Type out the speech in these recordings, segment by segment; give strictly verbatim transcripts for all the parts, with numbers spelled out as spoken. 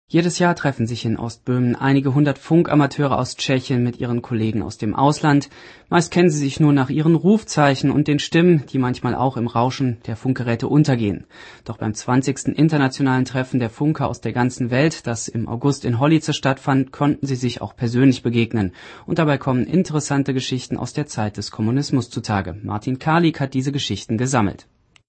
Jedes Jahr treffen sich in Ostböhmen einige hundert Funkamateure aus Tschechien mit ihren Kollegen aus dem Ausland. Meist kennen sie sich nur nach ihren Rufzeichen und den Stimmen, die manchmal auch im Rauschen der Funkgeräte untergehen. Doch beim zwanzigsten internationalen Treffen der Funker aus der ganzen Welt, das im August in Holice stattfand, konnten sie sich auch persönlich begegnen. Und dabei kommen interessante Geschichten aus der Zeit des Kommunismus zutage. Martin Karlik hat diese Geschichten gesammelt.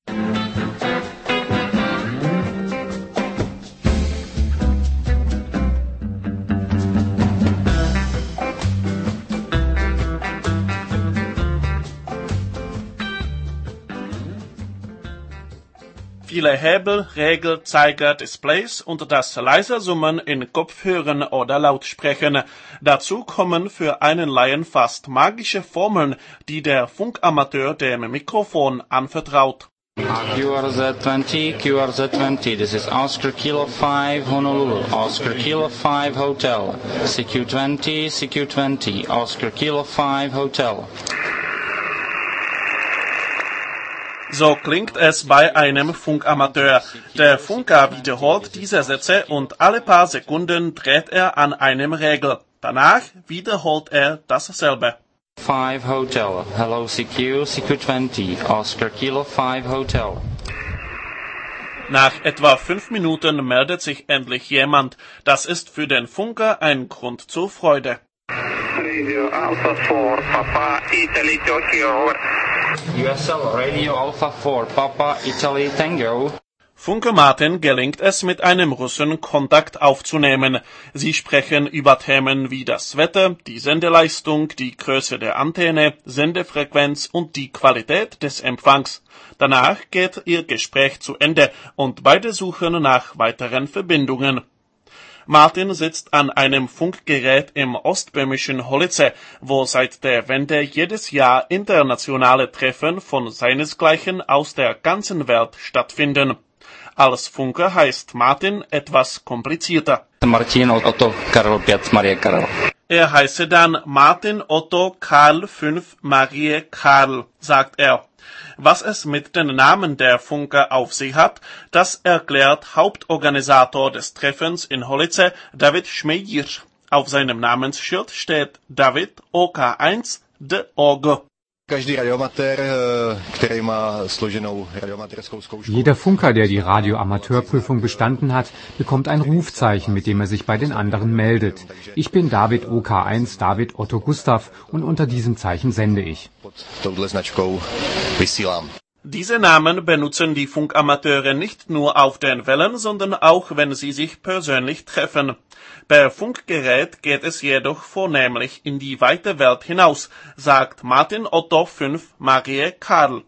Viele Hebel, Regel, Zeiger, Displays und das leise Summen in Kopfhörern oder Lautsprechern. Dazu kommen für einen Laien fast magische Formeln, die der Funkamateur dem Mikrofon anvertraut. Q R Z zwanzig, Q R Z zwanzig, this is Oscar Kilo five Honolulu, Oscar Kilo five Hotel, C Q zwanzig, C Q zwanzig, Oscar Kilo five Hotel. So klingt es bei einem Funkamateur. Der Funker wiederholt diese Sätze und alle paar Sekunden dreht er an einem Regel. Danach wiederholt er dasselbe. five Hotel, hello C Q, C Q zwanzig, Oscar Kilo five Hotel. Nach etwa fünf Minuten meldet sich endlich jemand. Das ist für den Funker ein Grund zur Freude. Radio Alpha four, Papa, Italy, Tokyo. U S L Radio Alpha four, Papa, Italy, Tango. Funker Martin gelingt es, mit einem Russen Kontakt aufzunehmen. Sie sprechen über Themen wie das Wetter, die Sendeleistung, die Größe der Antenne, Sendefrequenz und die Qualität des Empfangs. Danach geht ihr Gespräch zu Ende und beide suchen nach weiteren Verbindungen. Martin sitzt an einem Funkgerät im ostböhmischen Holice, wo seit der Wende jedes Jahr internationale Treffen von seinesgleichen aus der ganzen Welt stattfinden. Als Funker heißt Martin etwas komplizierter. Martin Otto Karl pięć Maria Karl. Er heiße dann Martin Otto Karl fünf Marie Karl, sagt er. Was es mit den Namen der Funker auf sich hat, das erklärt Hauptorganisator des Treffens in Holice, David Schmejir. Auf seinem Namensschild steht David O K eins de O G. Jeder Funker, der die Radioamateurprüfung bestanden hat, bekommt ein Rufzeichen, mit dem er sich bei den anderen meldet. Ich bin David O K eins, David Otto Gustav, und unter diesem Zeichen sende ich. Diese Namen benutzen die Funkamateure nicht nur auf den Wellen, sondern auch, wenn sie sich persönlich treffen. Per Funkgerät geht es jedoch vornehmlich in die weite Welt hinaus, sagt Martin Otto fünf Marie Karl.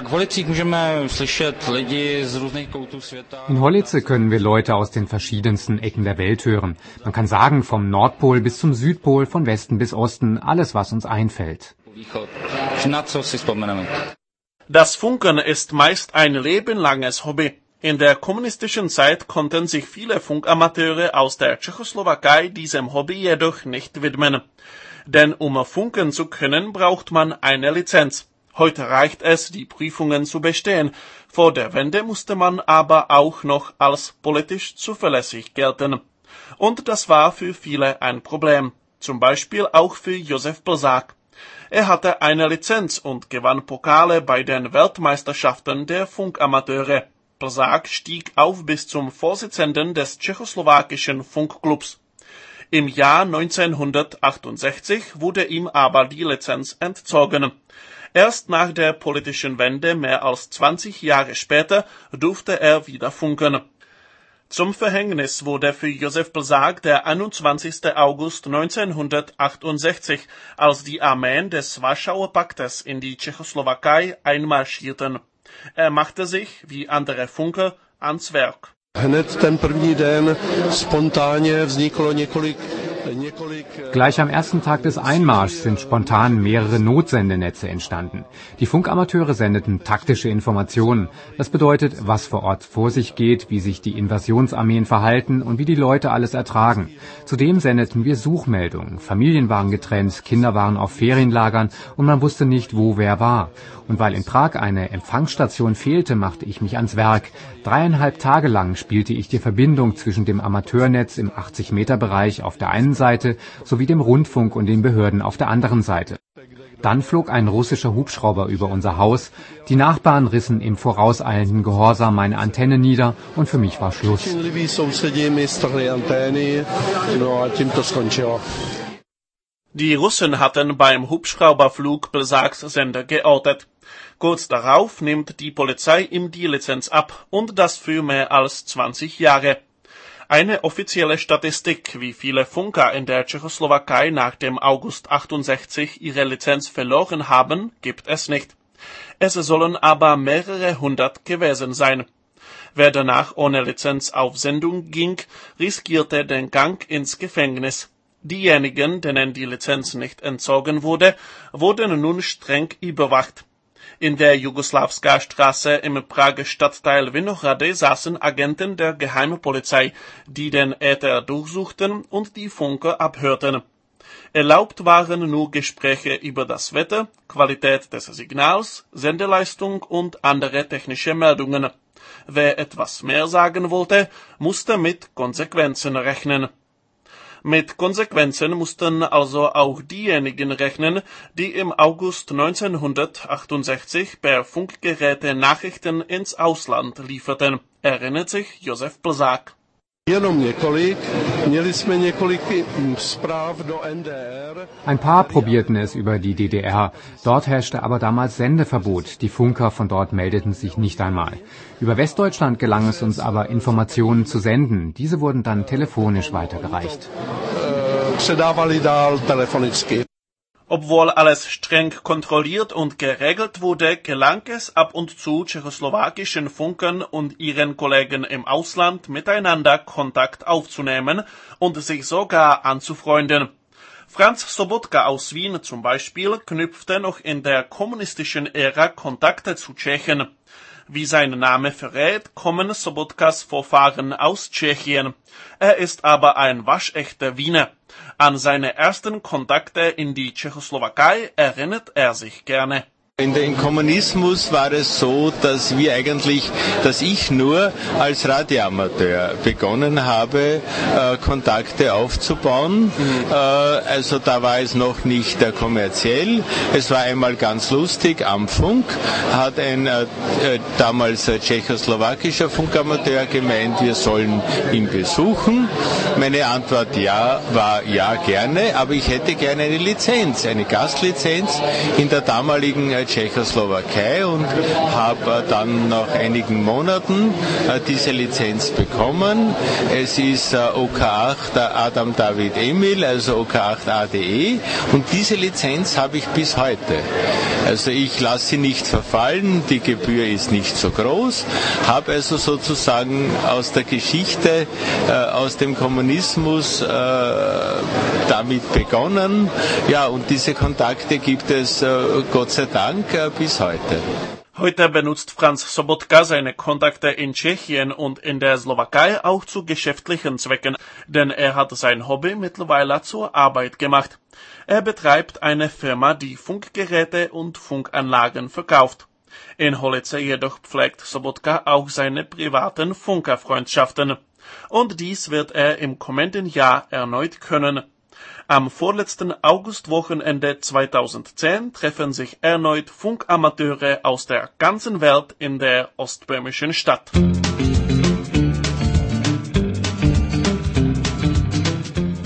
In Holice können wir Leute aus den verschiedensten Ecken der Welt hören. Man kann sagen, vom Nordpol bis zum Südpol, von Westen bis Osten, alles, was uns einfällt. Das Funken ist meist ein lebenlanges Hobby. In der kommunistischen Zeit konnten sich viele Funkamateure aus der Tschechoslowakei diesem Hobby jedoch nicht widmen. Denn um funken zu können, braucht man eine Lizenz. Heute reicht es, die Prüfungen zu bestehen. Vor der Wende musste man aber auch noch als politisch zuverlässig gelten. Und das war für viele ein Problem. Zum Beispiel auch für Josef Plzák. Er hatte eine Lizenz und gewann Pokale bei den Weltmeisterschaften der Funkamateure. Plzák stieg auf bis zum Vorsitzenden des tschechoslowakischen Funkclubs. Im Jahr neunzehnhundertachtundsechzig wurde ihm aber die Lizenz entzogen. Erst nach der politischen Wende, mehr als zwanzig Jahre später, durfte er wieder funken. Zum Verhängnis wurde für Josef Plzák der einundzwanzigste August neunzehnhundertachtundsechzig, als die Armeen des Warschauer Paktes in die Tschechoslowakei einmarschierten. Er machte sich, wie andere Funker, ans Werk. Hned ten první den spontánně vzniklo několik Gleich am ersten Tag des Einmarschs sind spontan mehrere Notsendenetze entstanden. Die Funkamateure sendeten taktische Informationen. Das bedeutet, was vor Ort vor sich geht, wie sich die Invasionsarmeen verhalten und wie die Leute alles ertragen. Zudem sendeten wir Suchmeldungen. Familien waren getrennt, Kinder waren auf Ferienlagern und man wusste nicht, wo wer war. Und weil in Prag eine Empfangsstation fehlte, machte ich mich ans Werk. Dreieinhalb Tage lang spielte ich die Verbindung zwischen dem Amateurnetz im achtzig-Meter-Bereich auf der einen Seite sowie dem Rundfunk und den Behörden auf der anderen Seite. Dann flog ein russischer Hubschrauber über unser Haus. Die Nachbarn rissen im vorauseilenden Gehorsam meine Antenne nieder und für mich war Schluss. Die Russen hatten beim Hubschrauberflug besagte Sender geortet. Kurz darauf nimmt die Polizei ihm die Lizenz ab und das für mehr als zwanzig Jahre. Eine offizielle Statistik, wie viele Funker in der Tschechoslowakei nach dem August achtundsechzig ihre Lizenz verloren haben, gibt es nicht. Es sollen aber mehrere hundert gewesen sein. Wer danach ohne Lizenz auf Sendung ging, riskierte den Gang ins Gefängnis. Diejenigen, denen die Lizenz nicht entzogen wurde, wurden nun streng überwacht. In der Jugoslawska-Straße im Prager Stadtteil Vinohrady saßen Agenten der Geheimpolizei, die den Äther durchsuchten und die Funker abhörten. Erlaubt waren nur Gespräche über das Wetter, Qualität des Signals, Sendeleistung und andere technische Meldungen. Wer etwas mehr sagen wollte, musste mit Konsequenzen rechnen. Mit Konsequenzen mussten also auch diejenigen rechnen, die im August neunzehnhundertachtundsechzig per Funkgeräte Nachrichten ins Ausland lieferten, erinnert sich Josef Plzák. Ein paar probierten es über die D D R. Dort herrschte aber damals Sendeverbot. Die Funker von dort meldeten sich nicht einmal. Über Westdeutschland gelang es uns aber, Informationen zu senden. Diese wurden dann telefonisch weitergereicht. Obwohl alles streng kontrolliert und geregelt wurde, gelang es ab und zu tschechoslowakischen Funkern und ihren Kollegen im Ausland miteinander Kontakt aufzunehmen und sich sogar anzufreunden. Franz Sobotka aus Wien zum Beispiel knüpfte noch in der kommunistischen Ära Kontakte zu Tschechen. Wie sein Name verrät, kommen Sobotkas Vorfahren aus Tschechien. Er ist aber ein waschechter Wiener. An seine ersten Kontakte in die Tschechoslowakei erinnert er sich gerne. In dem Kommunismus war es so, dass wir eigentlich, dass ich nur als Radioamateur begonnen habe, äh, Kontakte aufzubauen. Mhm. Äh, also da war es noch nicht äh, kommerziell. Es war einmal ganz lustig, am Funk hat ein äh, damals äh, tschechoslowakischer Funkamateur gemeint, wir sollen ihn besuchen. Meine Antwort ja war ja gerne, aber ich hätte gerne eine Lizenz, eine Gastlizenz in der damaligen äh, Tschechoslowakei und habe dann nach einigen Monaten äh, diese Lizenz bekommen. Es ist äh, O K acht Adam David Emil, also O K acht A D E, und diese Lizenz habe ich bis heute. Also ich lasse sie nicht verfallen, die Gebühr ist nicht so groß, habe also sozusagen aus der Geschichte, äh, aus dem Kommunismus äh, damit begonnen. Ja, und diese Kontakte gibt es äh, Gott sei Dank bis heute. Heute benutzt Franz Sobotka seine Kontakte in Tschechien und in der Slowakei auch zu geschäftlichen Zwecken, denn er hat sein Hobby mittlerweile zur Arbeit gemacht. Er betreibt eine Firma, die Funkgeräte und Funkanlagen verkauft. In Holice jedoch pflegt Sobotka auch seine privaten Funkerfreundschaften. Und dies wird er im kommenden Jahr erneut können. Am vorletzten Augustwochenende zweitausendzehn treffen sich erneut Funkamateure aus der ganzen Welt in der ostböhmischen Stadt.